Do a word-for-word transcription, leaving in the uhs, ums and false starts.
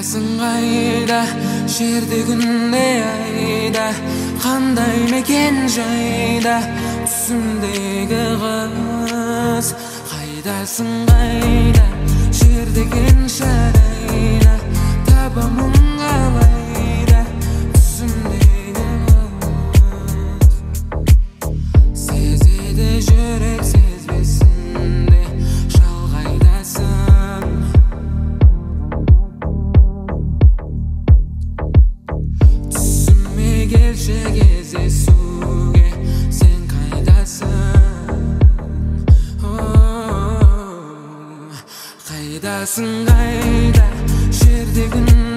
Қайдасың қайда, жерде күнде айда, қандай мекен жайда, түсімдегі қыз. Қайдасың қайда, жердеген шарайда, табамын қалайда, түсімдегі қыз. Сезеді жүрек сезбесінде, шалғайдасың. Түсіме келші кездесуге, сен қайдасың? Қайдасың қайда, жерде күн